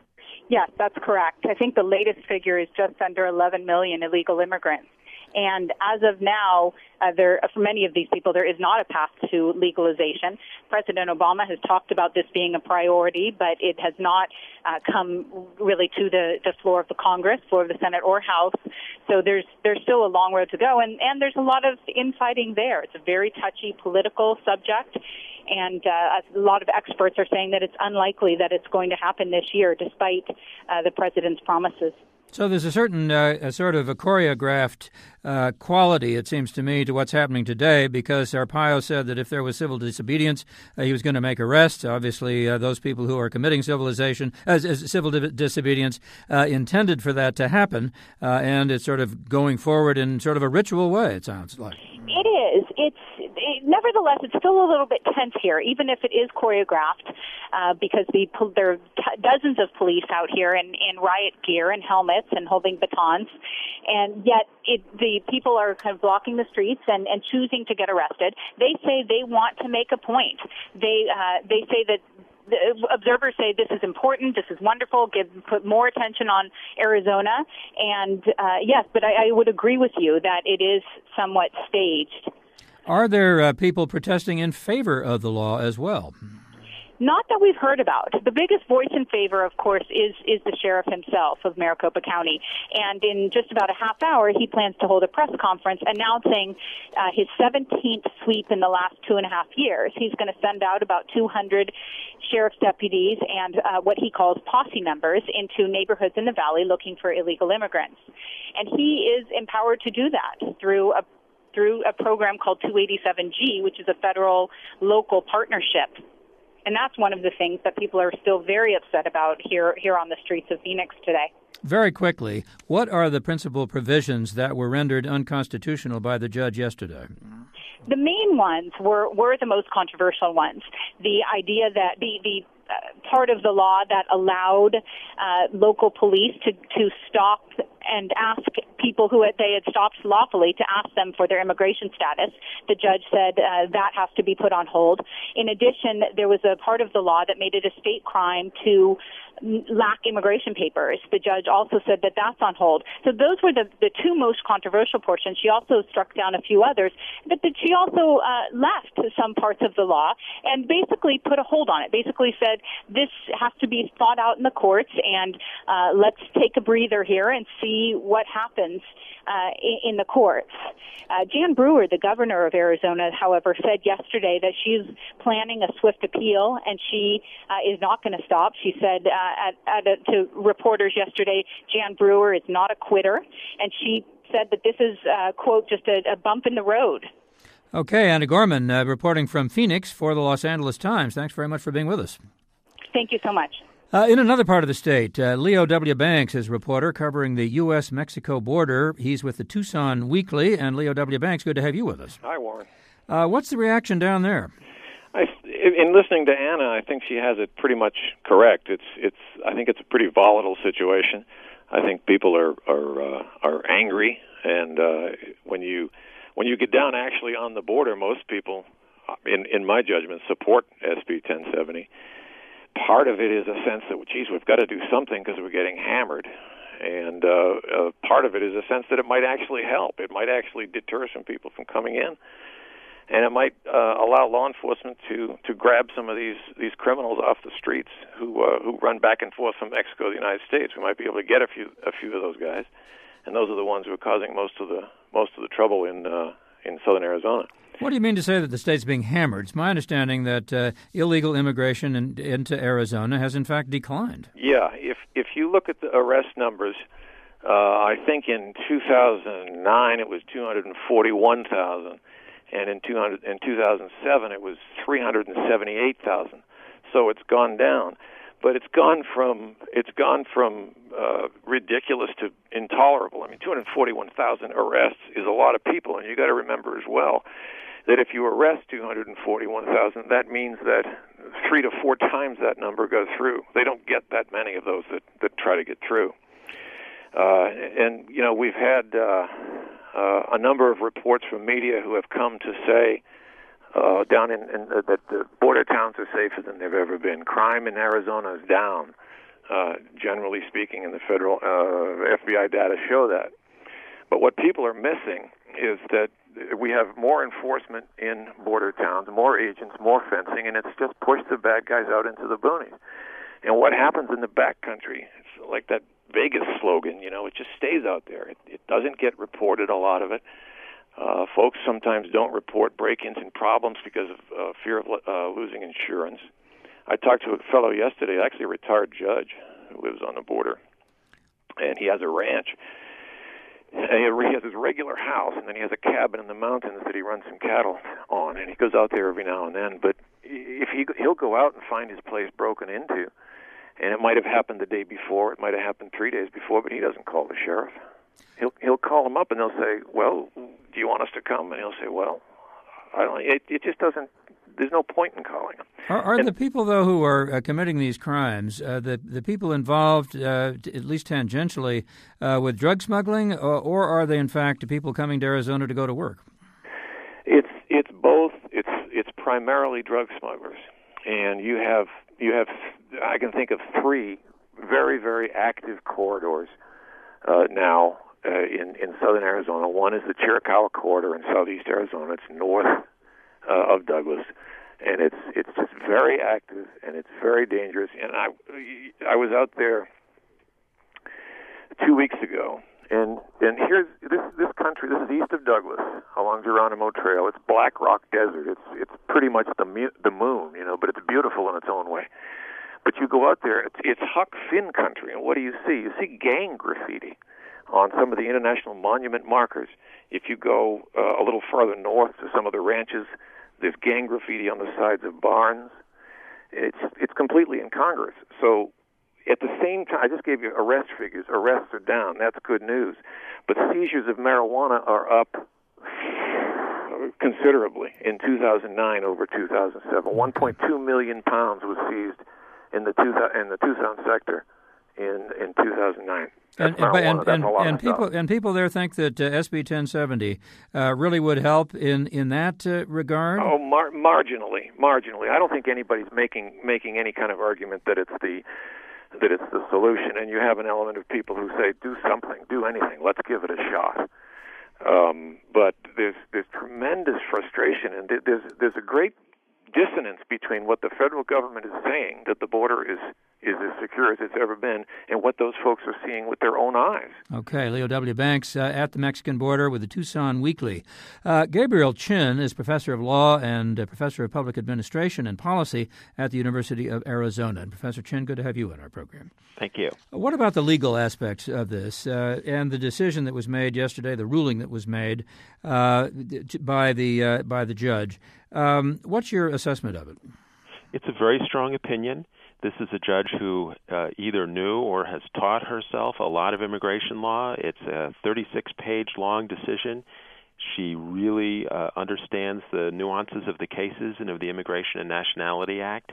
Yes, that's correct. I think the latest figure is just under eleven million illegal immigrants. And as of now, uh, there, for many of these people, there is not a path to legalization. President Obama has talked about this being a priority, but it has not uh, come really to the, the floor of the Congress, floor of the Senate or House. So there's there's still a long road to go, and, and there's a lot of infighting there. It's a very touchy political subject, and uh, a lot of experts are saying that it's unlikely that it's going to happen this year, despite uh, the president's promises. So there's a certain uh, a sort of a choreographed uh, quality, it seems to me, to what's happening today, because Arpaio said that if there was civil disobedience, uh, he was going to make arrests. Obviously, uh, those people who are committing civilization, uh, civil di- disobedience uh, intended for that to happen, uh, and it's sort of going forward in sort of a ritual way, it sounds like. It is. It's it, nevertheless, it's still a little bit tense here, even if it is choreographed, uh, because the there are t- dozens of police out here in, in riot gear and helmets and holding batons, and yet it, the people are kind of blocking the streets and, and choosing to get arrested. They say they want to make a point. They uh, they say that the observers say this is important, this is wonderful, give put more attention on Arizona, and uh, yes, but I, I would agree with you that it is somewhat staged. Are there uh, people protesting in favor of the law as well? Not that we've heard about. The biggest voice in favor, of course, is is the sheriff himself of Maricopa County. And in just about a half hour, he plans to hold a press conference announcing uh, his seventeenth sweep in the last two and a half years. He's going to send out about two hundred sheriff's deputies and uh, what he calls posse members into neighborhoods in the valley looking for illegal immigrants. And he is empowered to do that through a through a program called two eighty-seven G, which is a federal local partnership. And that's one of the things that people are still very upset about here here on the streets of Phoenix today. Very quickly, what are the principal provisions that were rendered unconstitutional by the judge yesterday? The main ones were, were the most controversial ones. The idea that the, the uh, part of the law that allowed uh, local police to, to stop and ask people who had, they had stopped lawfully to ask them for their immigration status. The judge said uh, that has to be put on hold. In addition, there was a part of the law that made it a state crime to lack immigration papers. The judge also said that that's on hold. So those were the, the two most controversial portions. She also struck down a few others, but the, she also uh, left some parts of the law and basically put a hold on it, basically said this has to be thought out in the courts, and uh, let's take a breather here and see what happens uh, in, in the courts. Uh, Jan Brewer, the governor of Arizona, however, said yesterday that she's planning a swift appeal, and she uh, is not going to stop. She said uh, at, at a, to reporters yesterday, Jan Brewer is not a quitter, and she said that this is, uh, quote, just a, a bump in the road. Okay, Anna Gorman, uh, reporting from Phoenix for the Los Angeles Times. Thanks very much for being with us. Thank you so much. Uh, in another part of the state, uh, Leo W. Banks is a reporter covering the U S Mexico border. He's with the Tucson Weekly. And Leo W. Banks, good to have you with us. Hi, Warren. Uh, what's the reaction down there? I, in listening to Anna, I think she has it pretty much correct. It's, it's. I think it's a pretty volatile situation. I think people are are uh, are angry, and uh, when you when you get down actually on the border, most people, in in my judgment, support S B ten seventy. Part of it is a sense that, geez, we've got to do something because we're getting hammered. And uh, uh, part of it is a sense that it might actually help. It might actually deter some people from coming in. And it might uh, allow law enforcement to, to grab some of these, these criminals off the streets who uh, who run back and forth from Mexico to the United States. We might be able to get a few a few of those guys. And those are the ones who are causing most of the most of the trouble in uh, in southern Arizona. What do you mean to say that the state's being hammered? It's my understanding that uh, illegal immigration in, into Arizona has, in fact, declined. Yeah, if if you look at the arrest numbers, uh, I think in two thousand nine it was two hundred forty-one thousand, and in, two hundred, in two thousand seven it was three hundred seventy-eight thousand. So it's gone down. But it's gone from it's gone from uh, ridiculous to intolerable. I mean, two hundred forty-one thousand arrests is a lot of people, and you got to remember as well that if you arrest two hundred forty-one thousand, that means that three to four times that number go through. They don't get that many of those that, that try to get through. Uh, and, you know, we've had uh, uh, a number of reports from media who have come to say uh, down in, in uh, that the border towns are safer than they've ever been. Crime in Arizona is down, uh, generally speaking, and the federal uh, F B I data show that. But what people are missing is that we have more enforcement in border towns, more agents, more fencing, and it's just pushed the bad guys out into the boonies. And what happens in the backcountry, it's like that Vegas slogan, you know, it just stays out there. It, it doesn't get reported, a lot of it. Uh, folks sometimes don't report break-ins and problems because of uh, fear of uh, losing insurance. I talked to a fellow yesterday, actually a retired judge who lives on the border, and he has a ranch. He has his regular house, and then he has a cabin in the mountains that he runs some cattle on, and he goes out there every now and then. But if he he'll go out and find his place broken into, and it might have happened the day before, it might have happened three days before, but he doesn't call the sheriff. He'll he'll call him up, and they'll say, "Well, do you want us to come?" And he'll say, "Well, I don't." It, it just doesn't. There's no point in calling him. Are, are the people, though, who are uh, committing these crimes, uh, the the people involved, uh, t- at least tangentially, uh, with drug smuggling, or, or are they, in fact, people coming to Arizona to go to work? It's it's both. It's it's primarily drug smugglers, and you have you have I can think of three very very active corridors uh, now uh, in in southern Arizona. One is the Chiricahua corridor in southeast Arizona. It's north uh, of Douglas, and it's it's just very active and it's very dangerous. And I I was out there two weeks ago. And and here's this this country. This is east of Douglas, along Geronimo Trail. It's Black Rock Desert. It's it's pretty much the mu- the moon, you know, but it's beautiful in its own way. But you go out there, it's, it's Huck Finn country, and what do you see? You see gang graffiti on some of the international monument markers. If you go uh, a little farther north to some of the ranches, there's gang graffiti on the sides of barns. It's it's completely incongruous. So. At the same time, I just gave you arrest figures. Arrests are down. That's good news. But seizures of marijuana are up considerably in two thousand nine over two thousand seven. one point two million pounds was seized in the two, in the Tucson sector in in two thousand nine. That's and marijuana. and, That's and, a lot and of people stuff. and people there think that uh, S B ten seventy uh, really would help in in that uh, regard. Oh, mar- marginally, marginally. I don't think anybody's making making any kind of argument that it's the that it's the solution, and you have an element of people who say, do something, do anything, let's give it a shot. Um, but there's there's tremendous frustration, and there's there's a great dissonance between what the federal government is saying, that the border is is as secure as it's ever been, and what those folks are seeing with their own eyes. Okay, Leo W. Banks uh, at the Mexican border with the Tucson Weekly. Uh, Gabriel Chin is professor of law and uh, professor of public administration and policy at the University of Arizona. And Professor Chin, good to have you on our program. Thank you. What about the legal aspects of this uh, and the decision that was made yesterday, the ruling that was made uh, by the uh, by the judge? Um, what's your assessment of it? It's a very strong opinion. This is a judge who uh, either knew or has taught herself a lot of immigration law. It's a thirty-six page long decision. She really uh, understands the nuances of the cases and of the Immigration and Nationality Act.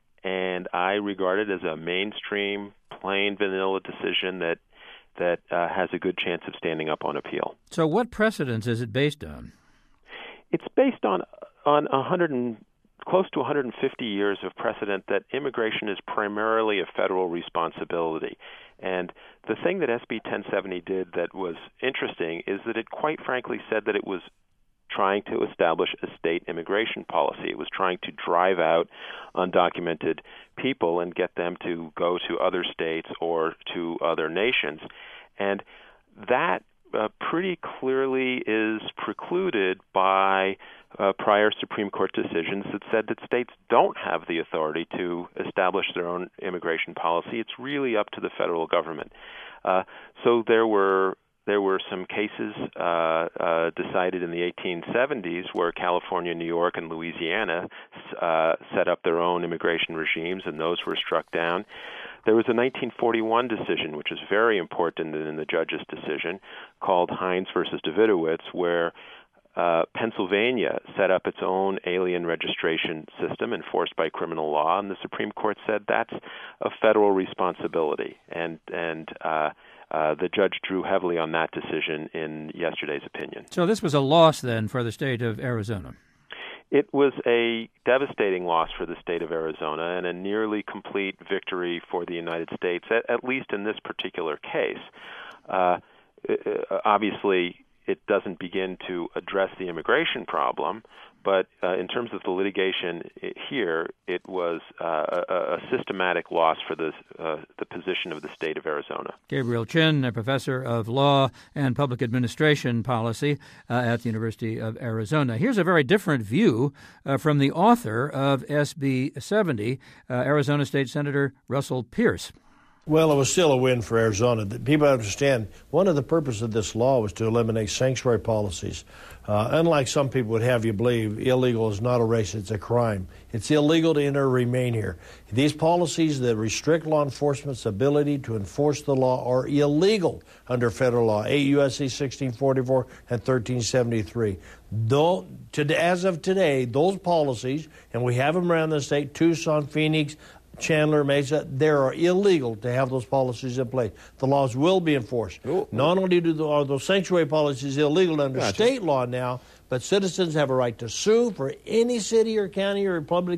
And I regard it as a mainstream, plain vanilla decision that that uh, has a good chance of standing up on appeal. So what precedents is it based on? It's based on on one hundred and close to one hundred fifty years of precedent that immigration is primarily a federal responsibility. And the thing that S B ten seventy did that was interesting is that it quite frankly said that it was trying to establish a state immigration policy. It was trying to drive out undocumented people and get them to go to other states or to other nations. And that uh, pretty clearly is precluded by Uh, prior Supreme Court decisions that said that states don't have the authority to establish their own immigration policy. It's really up to the federal government. Uh, so there were there were some cases uh, uh, decided in the eighteen seventies where California, New York, and Louisiana uh, set up their own immigration regimes, and those were struck down. There was a nineteen forty-one decision, which is very important in the judge's decision, called Hines versus Davidowitz, where Uh, Pennsylvania set up its own alien registration system enforced by criminal law, and the Supreme Court said that's a federal responsibility. And and uh, uh, the judge drew heavily on that decision in yesterday's opinion. So this was a loss then for the state of Arizona. It was a devastating loss for the state of Arizona and a nearly complete victory for the United States, at, at least in this particular case. Uh, obviously, it doesn't begin to address the immigration problem, but uh, in terms of the litigation here, it was uh, a, a systematic loss for the, uh, the position of the state of Arizona. Gabriel Chin, a professor of law and public administration policy uh, at the University of Arizona. Here's a very different view uh, from the author of S B seventy, uh, Arizona State Senator Russell Pierce. Well, it was still a win for Arizona. People understand one of the purposes of this law was to eliminate sanctuary policies. Uh, unlike some people would have you believe, illegal is not a race, it's a crime. It's illegal to enter or remain here. These policies that restrict law enforcement's ability to enforce the law are illegal under federal law, eight U S C sixteen forty-four and thirteen seventy-three. Though, to, as of today, those policies, and we have them around the state, Tucson, Phoenix, Chandler, Mesa, they are illegal to have those policies in place. The laws will be enforced. Ooh, Not only do the, are those sanctuary policies illegal under gotcha. state law now, but citizens have a right to sue for any city or county or public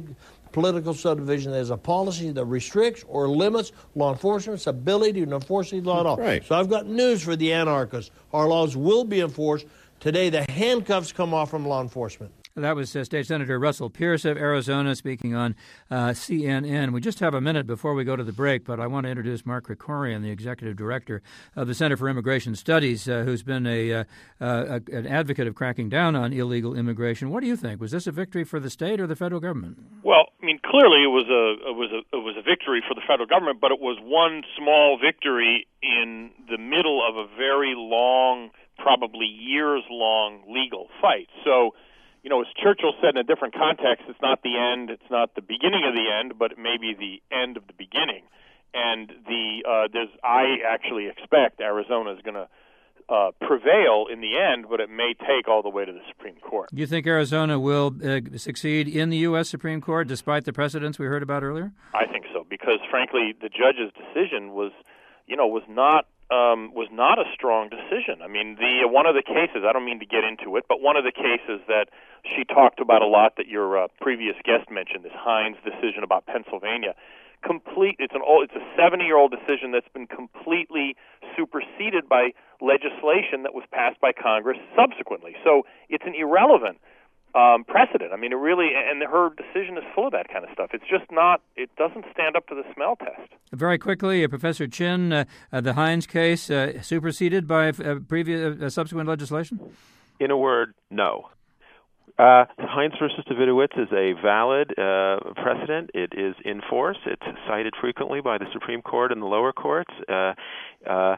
political subdivision that has a policy that restricts or limits law enforcement's ability to enforce the law at all. Right. So I've got news for the anarchists. Our laws will be enforced. Today, the handcuffs come off from law enforcement. That was uh, State Senator Russell Pierce of Arizona speaking on uh, C N N. We just have a minute before we go to the break, but I want to introduce Mark Krikorian, the Executive Director of the Center for Immigration Studies, uh, who's been a, uh, uh, an advocate of cracking down on illegal immigration. What do you think? Was this a victory for the state or the federal government? Well, I mean, clearly it was a it was a it was a victory for the federal government, but it was one small victory in the middle of a very long, probably years-long legal fight. So, you know, as Churchill said in a different context, it's not the end, it's not the beginning of the end, but it may be the end of the beginning. And the uh, there's I actually expect Arizona is going to uh, prevail in the end, but it may take all the way to the Supreme Court. Do you think Arizona will uh, succeed in the U S. Supreme Court, despite the precedents we heard about earlier? I think so, because frankly, the judge's decision was, you know, was not um, was not a strong decision. I mean, the one of the cases, I don't mean to get into it, but one of the cases that she talked about a lot that your uh, previous guest mentioned, this Hines decision about Pennsylvania, complete. It's an old, it's a seventy-year-old decision that's been completely superseded by legislation that was passed by Congress subsequently. So it's an irrelevant um, precedent. I mean, it really, and her decision is full of that kind of stuff. It's just not. It doesn't stand up to the smell test. Very quickly, uh, Professor Chin, uh, uh, the Hines case uh, superseded by uh, previous uh, subsequent legislation. In a word, no. Uh, Hines versus Davidowitz is a valid uh, precedent. It is in force. It's cited frequently by the Supreme Court and the lower courts. Uh, uh,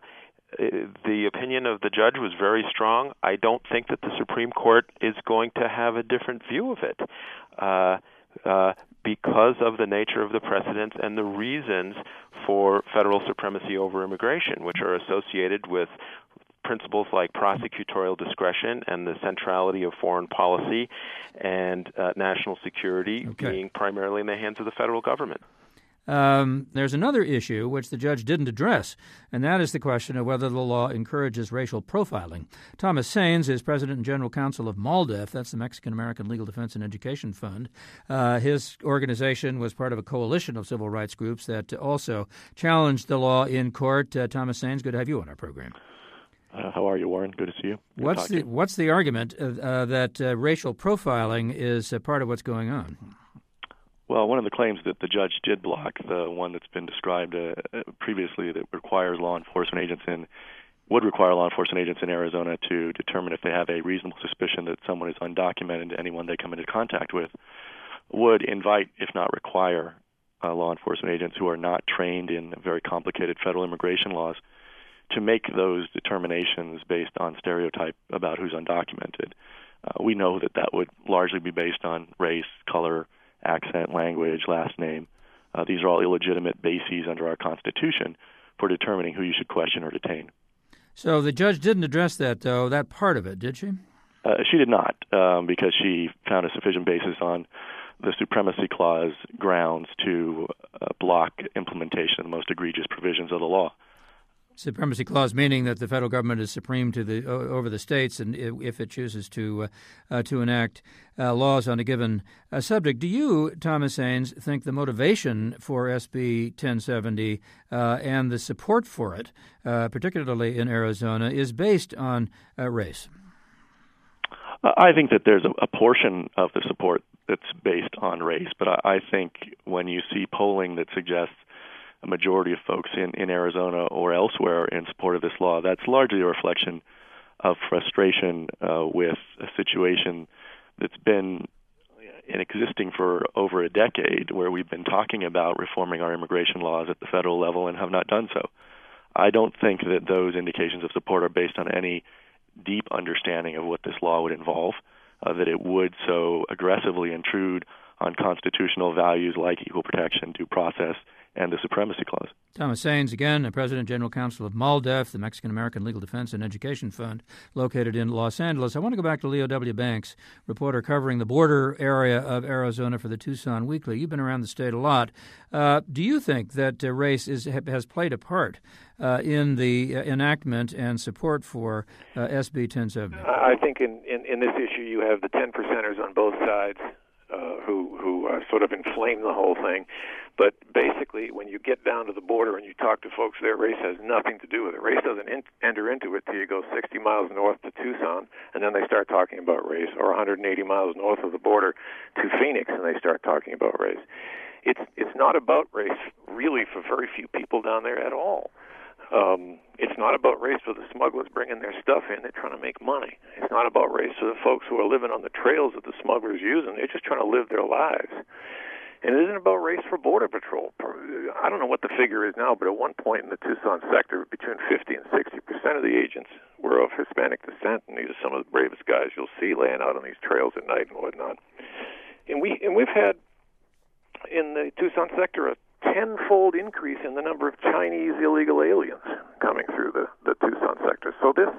the opinion of the judge was very strong. I don't think that the Supreme Court is going to have a different view of it uh, uh, because of the nature of the precedents and the reasons for federal supremacy over immigration, which are associated with principles like prosecutorial discretion and the centrality of foreign policy and uh, national security okay. being primarily in the hands of the federal government. Um, there's another issue which the judge didn't address, and that is the question of whether the law encourages racial profiling. Thomas Saenz is president and general counsel of MALDEF, that's the Mexican American Legal Defense and Education Fund. Uh, his organization was part of a coalition of civil rights groups that also challenged the law in court. Uh, Thomas Saenz, good to have you on our program. Uh, how are you, Warren? Good to see you. Good what's the What's the argument uh, uh, that uh, racial profiling is uh, part of what's going on? Well, one of the claims that the judge did block, the one that's been described uh, previously, that requires law enforcement agents in would require law enforcement agents in Arizona to determine if they have a reasonable suspicion that someone is undocumented, anyone they come into contact with, would invite, if not require, uh, law enforcement agents who are not trained in very complicated federal immigration laws to make those determinations based on stereotype about who's undocumented. Uh, we know that that would largely be based on race, color, accent, language, last name. Uh, these are all illegitimate bases under our Constitution for determining who you should question or detain. So the judge didn't address that, though, that part of it, did she? Uh, she did not, um, because she found a sufficient basis on the Supremacy Clause grounds to uh, block implementation of the most egregious provisions of the law. Supremacy Clause meaning that the federal government is supreme to the over the states, and if it chooses to uh, uh, to enact uh, laws on a given uh, subject. Do you, Thomas Saenz, think the motivation for S B ten seventy uh, and the support for it, uh, particularly in Arizona, is based on uh, race? I think that there's a, a portion of the support that's based on race, but I, I think when you see polling that suggests a majority of folks in, in Arizona or elsewhere in support of this law, that's largely a reflection of frustration uh, with a situation that's been in existing for over a decade, where we've been talking about reforming our immigration laws at the federal level and have not done so. I don't think that those indications of support are based on any deep understanding of what this law would involve, uh, that it would so aggressively intrude on constitutional values like equal protection, due process, and the Supremacy Clause. Thomas Saenz, again, President General Counsel of MALDEF, the Mexican American Legal Defense and Education Fund, located in Los Angeles. I want to go back to Leo W. Banks, reporter covering the border area of Arizona for the Tucson Weekly. You've been around the state a lot. Uh, do you think that uh, race is, has played a part uh, in the uh, enactment and support for uh, S B ten seventy? I think in, in, in this issue you have the ten percenters on both sides uh, who, who uh, sort of inflame the whole thing. But basically, when you get down to the border and you talk to folks there, race has nothing to do with it. Race doesn't in- enter into it till you go sixty miles north to Tucson, and then they start talking about race, or one hundred eighty miles north of the border to Phoenix, and they start talking about race. It's it's not about race, really, for very few people down there at all. Um, it's not about race for the smugglers bringing their stuff in. They're trying to make money. It's not about race for the folks who are living on the trails that the smugglers use, and they're just trying to live their lives. And it isn't about race for Border Patrol. I don't know what the figure is now, but at one point in the Tucson sector, between fifty and sixty percent of the agents were of Hispanic descent, and these are some of the bravest guys you'll see laying out on these trails at night and whatnot. And we and we've had in the Tucson sector a tenfold increase in the number of Chinese illegal aliens coming through the, the Tucson sector. So this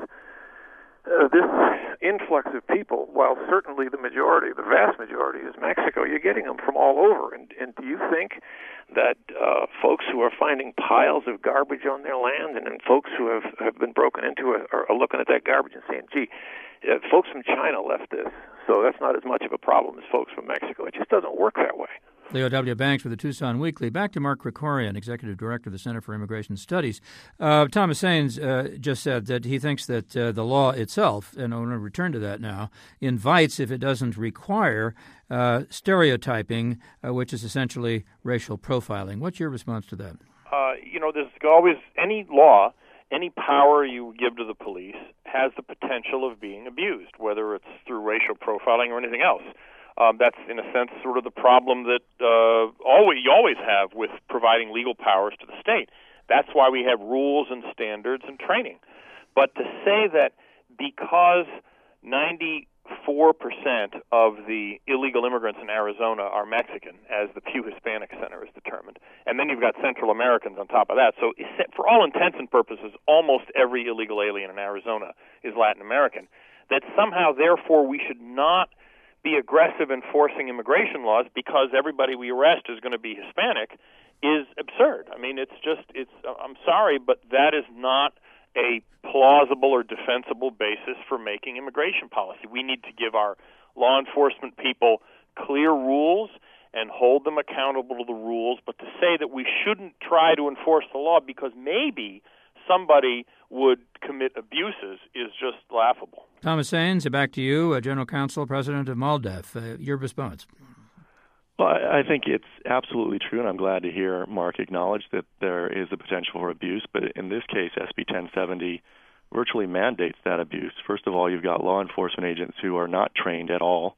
uh, this influx of people, while certainly the majority, the vast majority is Mexico, you're getting them from all over. And, and do you think that uh, folks who are finding piles of garbage on their land and, and folks who have, have been broken into it are, are looking at that garbage and saying, gee, uh, folks from China left this, so that's not as much of a problem as folks from Mexico? It just doesn't work that way. Leo W. Banks with the Tucson Weekly. Back to Mark Krikorian, Executive Director of the Center for Immigration Studies. Uh, Thomas Saines uh, just said that he thinks that uh, the law itself, and I want to return to that now, invites, if it doesn't require, uh, stereotyping, uh, which is essentially racial profiling. What's your response to that? Uh, you know, there's always any law, any power you give to the police has the potential of being abused, whether it's through racial profiling or anything else. Um, that's, in a sense, sort of the problem that uh, always you always have with providing legal powers to the state. That's why we have rules and standards and training. But to say that because ninety-four percent of the illegal immigrants in Arizona are Mexican, as the Pew Hispanic Center has determined, and then you've got Central Americans on top of that, so for all intents and purposes, almost every illegal alien in Arizona is Latin American, that somehow, therefore, we should not be aggressive enforcing immigration laws because everybody we arrest is going to be Hispanic is absurd. I mean, it's just, it's, I'm sorry, but that is not a plausible or defensible basis for making immigration policy. We need to give our law enforcement people clear rules and hold them accountable to the rules, but to say that we shouldn't try to enforce the law because maybe somebody would commit abuses is just laughable. Thomas Saines, back to you, uh, General Counsel, President of MALDEF. Uh, your response. Well, I think it's absolutely true, and I'm glad to hear Mark acknowledge that there is a potential for abuse. But in this case, S B ten seventy virtually mandates that abuse. First of all, you've got law enforcement agents who are not trained at all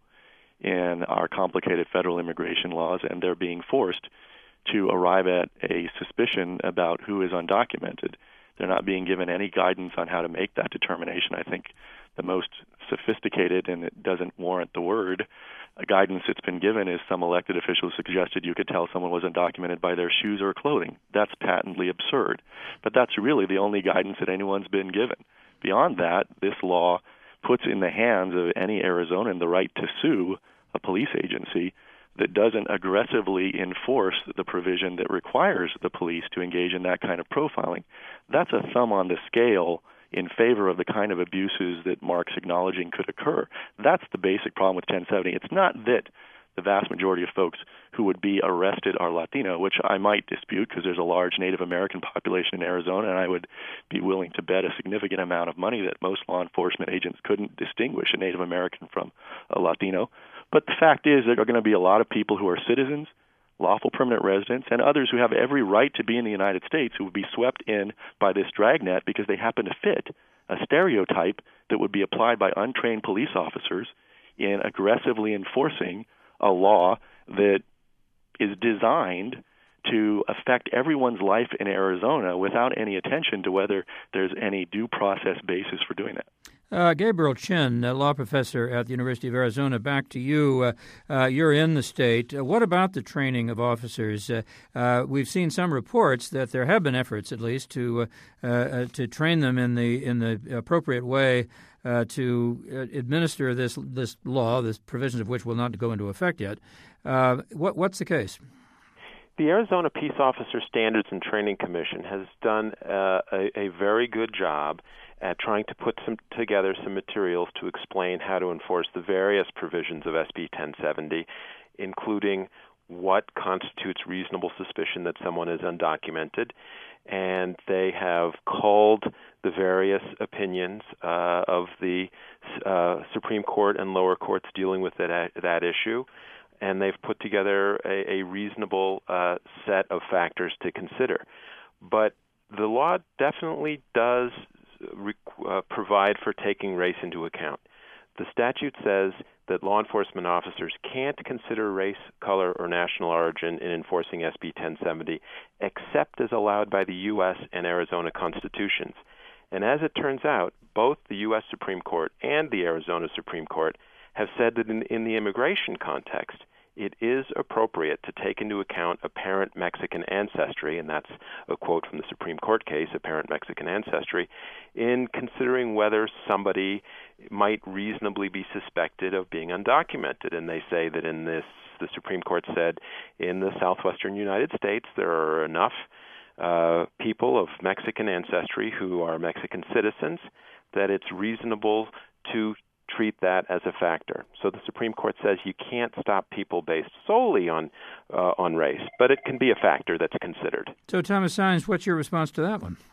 in our complicated federal immigration laws, and they're being forced to arrive at a suspicion about who is undocumented. They're not being given any guidance on how to make that determination. I think the most sophisticated, and it doesn't warrant the word, guidance that's been given is some elected official suggested you could tell someone was undocumented by their shoes or clothing. That's patently absurd. But that's really the only guidance that anyone's been given. Beyond that, this law puts in the hands of any Arizonan the right to sue a police agency that doesn't aggressively enforce the provision that requires the police to engage in that kind of profiling. That's a thumb on the scale in favor of the kind of abuses that Mark's acknowledging could occur. That's the basic problem with ten seventy. It's not that the vast majority of folks who would be arrested are Latino, which I might dispute because there's a large Native American population in Arizona, and I would be willing to bet a significant amount of money that most law enforcement agents couldn't distinguish a Native American from a Latino. But the fact is there are going to be a lot of people who are citizens, lawful permanent residents, and others who have every right to be in the United States who would be swept in by this dragnet because they happen to fit a stereotype that would be applied by untrained police officers in aggressively enforcing a law that is designed to affect everyone's life in Arizona without any attention to whether there's any due process basis for doing that. Uh, Gabriel Chin, a law professor at the University of Arizona, back to you. Uh, uh, you're in the state. Uh, what about the training of officers? Uh, uh, we've seen some reports that there have been efforts, at least, to uh, uh, to train them in the in the appropriate way uh, to uh, administer this this law, this provisions of which will not go into effect yet. Uh, what what's the case? The Arizona Peace Officer Standards and Training Commission has done uh, a, a very good job at trying to put some together some materials to explain how to enforce the various provisions of S B ten seventy, including what constitutes reasonable suspicion that someone is undocumented, and they have culled the various opinions uh, of the uh, Supreme Court and lower courts dealing with that, that issue, and they've put together a, a reasonable uh, set of factors to consider. But the law definitely does re- uh, provide for taking race into account. The statute says that law enforcement officers can't consider race, color, or national origin in enforcing S B ten seventy, except as allowed by the U S and Arizona constitutions. And as it turns out, both the U S Supreme Court and the Arizona Supreme Court have said that in, in the immigration context, it is appropriate to take into account apparent Mexican ancestry, and that's a quote from the Supreme Court case, apparent Mexican ancestry, in considering whether somebody might reasonably be suspected of being undocumented. And they say that in this, the Supreme Court said, in the southwestern United States, there are enough uh, people of Mexican ancestry who are Mexican citizens that it's reasonable to treat that as a factor. So the Supreme Court says you can't stop people based solely on uh, on race, but it can be a factor that's considered. So, Thomas Saenz, what's your response to that one?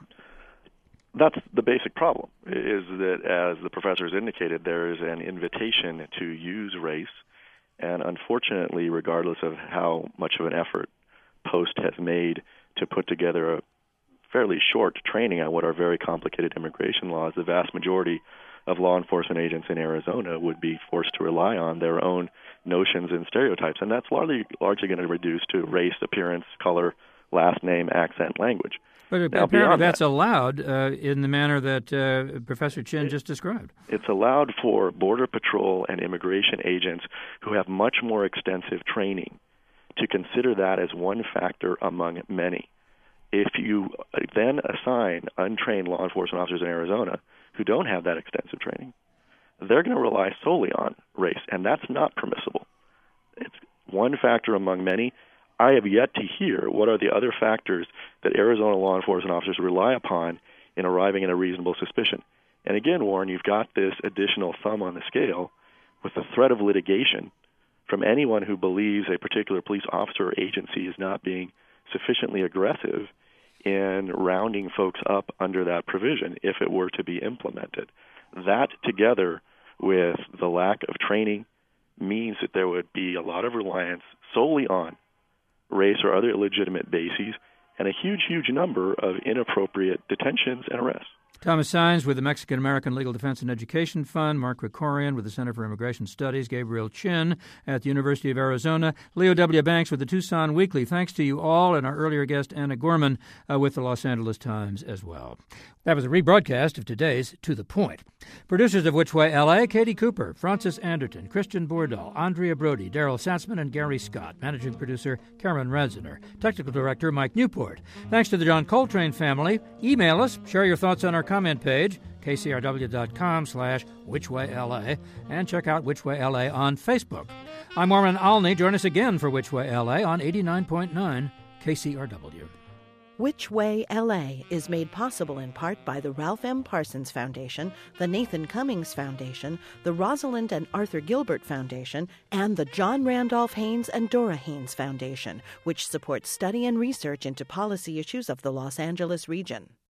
That's the basic problem, is that, as the professors indicated, there is an invitation to use race, and unfortunately, regardless of how much of an effort Post has made to put together a fairly short training on what are very complicated immigration laws, the vast majority of law enforcement agents in Arizona would be forced to rely on their own notions and stereotypes, and that's largely largely going to reduce to race, appearance, color, last name, accent, language. But now, apparently that's that, allowed uh, in the manner that uh, Professor Chin it, just described. It's allowed for Border Patrol and immigration agents who have much more extensive training to consider that as one factor among many. If you then assign untrained law enforcement officers in Arizona who don't have that extensive training, they're going to rely solely on race, and that's not permissible. It's one factor among many. I have yet to hear what are the other factors that Arizona law enforcement officers rely upon in arriving at a reasonable suspicion. And again, Warren, you've got this additional thumb on the scale with the threat of litigation from anyone who believes a particular police officer or agency is not being sufficiently aggressive in rounding folks up under that provision if it were to be implemented. That, together with the lack of training, means that there would be a lot of reliance solely on race or other illegitimate bases and a huge, huge number of inappropriate detentions and arrests. Thomas Saenz with the Mexican American Legal Defense and Education Fund, Mark Krikorian with the Center for Immigration Studies, Gabriel Chin at the University of Arizona, Leo W. Banks with the Tucson Weekly. Thanks to you all, and our earlier guest, Anna Gorman, uh, with the Los Angeles Times as well. That was a rebroadcast of today's To the Point. Producers of Which Way L A, Katie Cooper, Francis Anderton, Christian Bordahl, Andrea Brody, Daryl Satzman, and Gary Scott. Managing producer, Karen Radziner. Technical director, Mike Newport. Thanks to the John Coltrane family. Email us, share your thoughts on our comment page, k c r w dot com slash which way L A, and check out Which Way L A on Facebook. I'm Orrin Alney. Join us again for Which Way L A on eighty-nine point nine K C R W. Which Way L A is made possible in part by the Ralph M. Parsons Foundation, the Nathan Cummings Foundation, the Rosalind and Arthur Gilbert Foundation, and the John Randolph Haynes and Dora Haynes Foundation, which supports study and research into policy issues of the Los Angeles region.